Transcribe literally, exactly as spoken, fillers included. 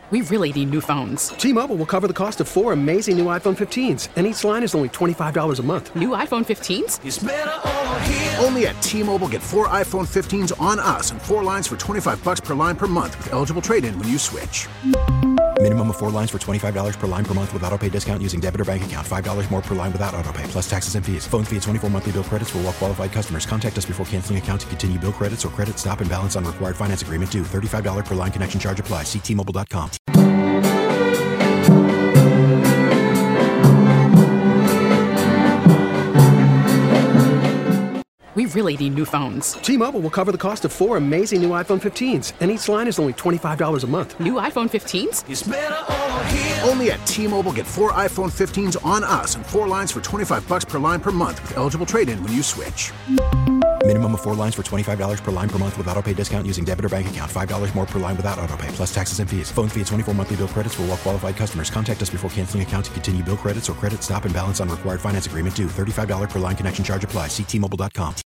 We really need new phones. T-Mobile will cover the cost of four amazing new iPhone fifteens, and each line is only twenty-five dollars a month. New iPhone fifteens? It's better over here. Only at T-Mobile, get four iPhone fifteens on us and four lines for twenty-five dollars per line per month with eligible trade-in when you switch. Minimum of four lines for twenty-five dollars per line per month with autopay discount using debit or bank account. five dollars more per line without autopay, plus taxes and fees. Phone fee at twenty-four monthly bill credits for well-qualified customers. Contact us before canceling account to continue bill credits or credit stop and balance on required finance agreement due. thirty-five dollars per line connection charge applies. See T Mobile dot com. We really need new phones. T-Mobile will cover the cost of four amazing new iPhone fifteens, and each line is only twenty-five dollars a month. New iPhone fifteens? It's better over here. Only at T-Mobile, get four iPhone fifteens on us and four lines for twenty-five dollars per line per month with eligible trade-in when you switch. Minimum of four lines for twenty-five dollars per line per month with autopay discount using debit or bank account. five dollars more per line without autopay, plus taxes and fees. Phone fee at twenty-four monthly bill credits for well-qualified customers. Contact us before canceling account to continue bill credits or credit stop and balance on required finance agreement due. thirty-five dollars per line connection charge applies. See T Mobile dot com.